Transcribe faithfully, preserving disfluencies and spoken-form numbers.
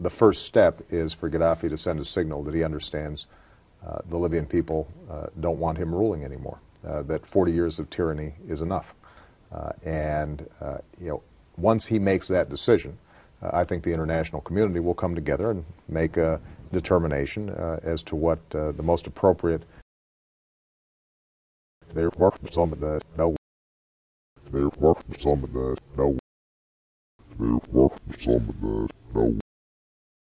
the first step is for Gaddafi to send a signal that he understands uh, the Libyan people uh, don't want him ruling anymore, uh, that forty years of tyranny is enough. Uh, and, uh, you know, once he makes that decision, uh, I think the international community will come together and make a determination uh, as to what uh, the most appropriate they work for some of the no they work for some of the no they work for some of the no